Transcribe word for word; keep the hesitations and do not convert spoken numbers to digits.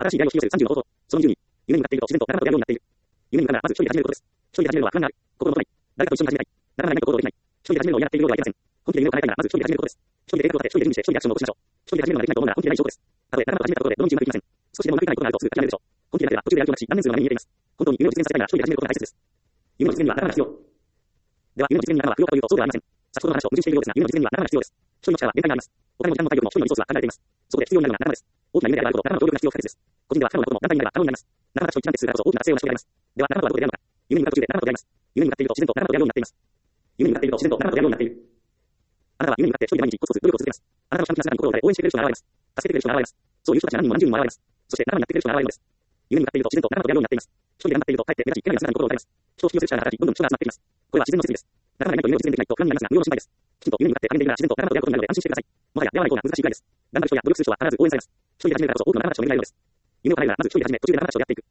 新しい出会いを引き寄せるさんじゅうの方法。そのにじゅうに、夢に向かっていると自然と仲間と出会うようになっている。夢に向かうならまず一人で始めることです。一人で始めるのは不安がある。心の問題。誰かと一緒に始めたい。仲間がいないと行動できない。一人で始めるのを嫌がっているようではありません。本気で夢を叶えたいならまず一人で始めることです。一人で計画を立て、一人で準備して、一人でアクションを起こしましょう。一人で始めるのができないと思うなら本気でない証拠です。たとえ仲間と始めたことでどの道もうまくいきません。少しでもうまくいかないことがあるとすぐ諦めるでしょう。本気でなければ途中でやる気をなくし、断念するのが目に見えています。本当に夢を実現させたいなら一人で始めることが大切です。夢の実現には仲間が必要。では、夢の実現に仲間は不要かというとそうではありません。先ほどの話を矛盾しているようですが、夢の実現には仲間が必要です。一人の力は限界があります。お金も時間も体力も一人のリソースは限られています。そこで必要になるのが仲間です。大きな夢であること、仲間の協力が必要不可欠です。個人では不可能なことも団体になれば可能になります。仲間たちと一致団結するからこそ大きな達成を成し遂げられます。では、仲間とはどこで出会うのか。夢に向かう途中で仲間と出会います。夢に向かっていると自然と仲間と出会うようになっています。夢に向かっていると自然と仲間と出会うようになっている。あなたは夢に向かって一人で毎日コツコツ努力を続けます。あなたのひたむきな姿に心を打たれ応援してくれる人が現れます。助けてくれる人が現れます。そういう人たちが何人も何十人も現れます。そして仲間になってくれる人が現れるのです。夢に向かっていると自然と仲間と出会うようになっています。一人で頑張っているとかえって目立ち怪我な姿に心を打たれます。人を引き寄せる力が働き、どんどん人が集まってきます。これは自然の摂理です。仲間がいないと夢を実現できないと不安になりますが、無用の心配です。きちんと夢に向かって励んでいるなら自然と仲間と出会うことになるので安心してください。もはや出会わない方が難しいくらいです。頑張る人や努力する人は必ず応援されます。一人で始めるからこそ多くの仲間たちを巡り合うのです。夢を叶えるならまず一人で始め、途中で仲間たちと出会っていく。